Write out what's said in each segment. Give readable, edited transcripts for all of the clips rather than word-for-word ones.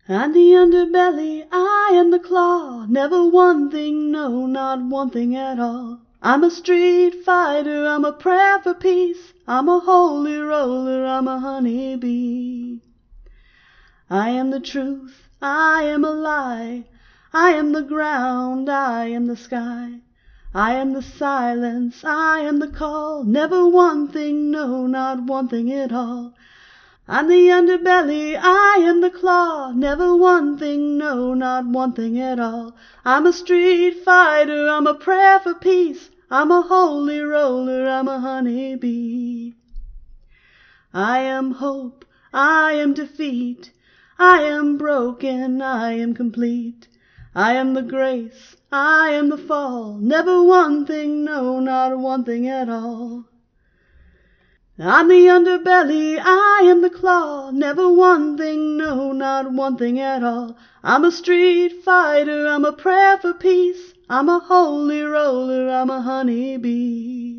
I'm the underbelly, I am the claw, never one thing, no, not one thing at all. I'm a street fighter, I'm a prayer for peace, I'm a holy roller, I'm a honeybee. I am the truth, I am a lie, I am the ground, I am the sky. I am the silence, I am the call, never one thing, no, not one thing at all. I'm the underbelly, I am the claw, never one thing, no, not one thing at all. I'm a street fighter, I'm a prayer for peace, I'm a holy roller, I'm a honeybee. I am hope, I am defeat, I am broken, I am complete. I am the grace, I am the fall, never one thing, no, not one thing at all. I'm the underbelly, I am the claw, never one thing, no, not one thing at all. I'm a street fighter, I'm a prayer for peace, I'm a holy roller, I'm a honeybee.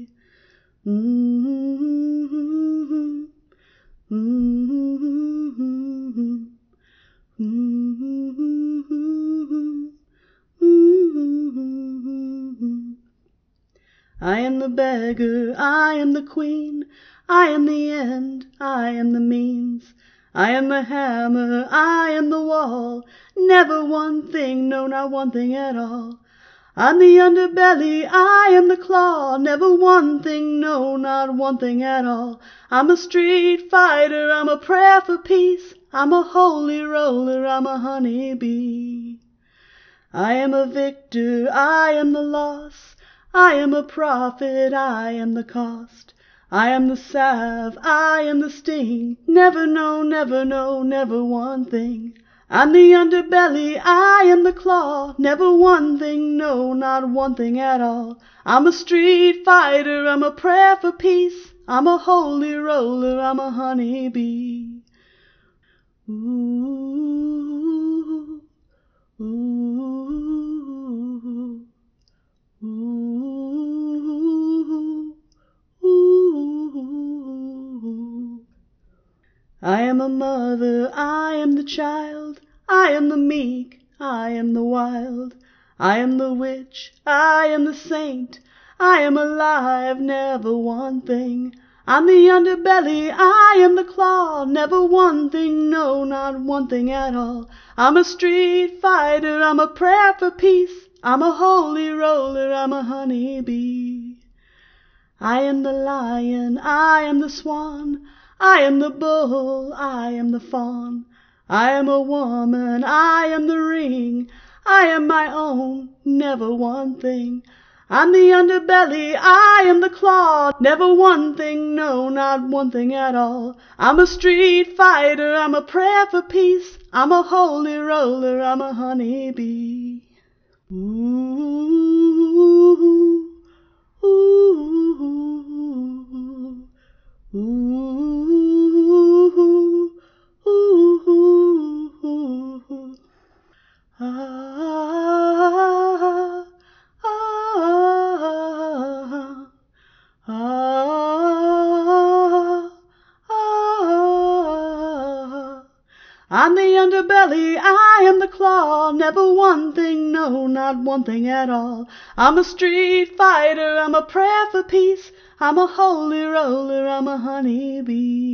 Mm-hmm. Mm-hmm. Mm-hmm. Mm-hmm. I am the beggar, I am the queen, I am the end, I am the means. I am the hammer, I am the wall, never one thing, no, not one thing at all. I'm the underbelly, I am the claw, never one thing, no, not one thing at all. I'm a street fighter, I'm a prayer for peace, I'm a holy roller, I'm a honeybee. I am a victor, I am the loss, I am a prophet, I am the cost. I am the salve, I am the sting, never no, never one thing. I'm the underbelly, I am the claw, never one thing, no, not one thing at all. I'm a street fighter, I'm a prayer for peace, I'm a holy roller, I'm a honeybee. Ooh, ooh, ooh, ooh. I am a mother, I am the child, I am the meek, I am the wild. I am the witch, I am the saint, I am alive, never one thing. I'm the underbelly, I am the claw, never one thing, no, not one thing at all. I'm a street fighter, I'm a prayer for peace, I'm a holy roller, I'm a honeybee. I am the lion, I am the swan, I am the bull, I am the fawn. I am a woman, I am the ring, I am my own, never one thing. I'm the underbelly, I am the claw, never one thing, no, not one thing at all. I'm a street fighter, I'm a prayer for peace, I'm a holy roller, I'm a honeybee. Ooh. Ooh, ooh, ooh, ooh, ah, ah, ah, ah. I'm the underbelly, I am the claw, never one thing, no, not one thing at all. I'm a street fighter, I'm a prayer for peace, I'm a holy roller, I'm a honeybee.